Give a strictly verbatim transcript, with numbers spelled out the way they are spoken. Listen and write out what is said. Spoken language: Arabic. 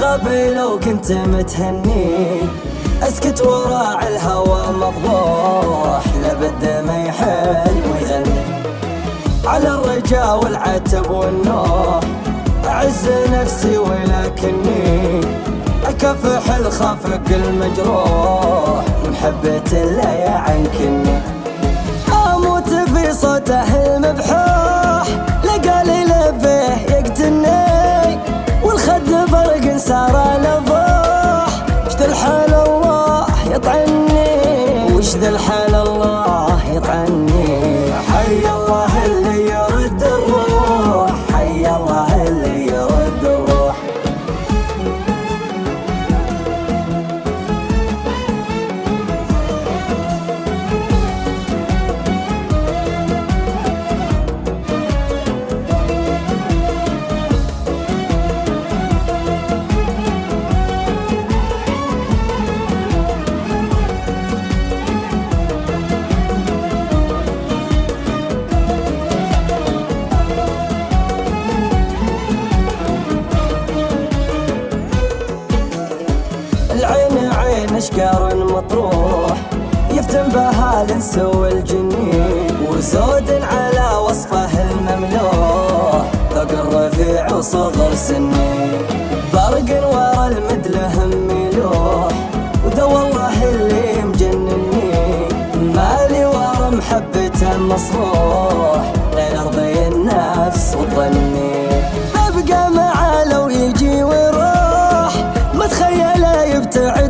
غبي لو كنت متهني، اسكت وراع الهوى مفضوح، لابد ما يحل ويغني. على الرجا والعتب والنوح اعز نفسي ولكني اكافح الخفق المجروح، محبة لا يعنكني. اموت في صوته المبحوح، لقالي لبه يقتلني، والخد برق صار لضوح. وش ذا الحال الله يطعني، وش ذا الحال الله يطعني. حي الله اللي يرد الروح، حي الله اللي يرد الروح. العين عين اشكار مطروح، يفتن بها الانس والجنين، وزود على وصفه المملوح، ذوق الرفيع وصغر سني. برق ورا المدله ملوح، وده والله اللي مجنني، مالي ورا محبته مصروح، غير ارضي النفس وظني. ببقى معاه لو يجي ويروح، ما تخيله يبتعد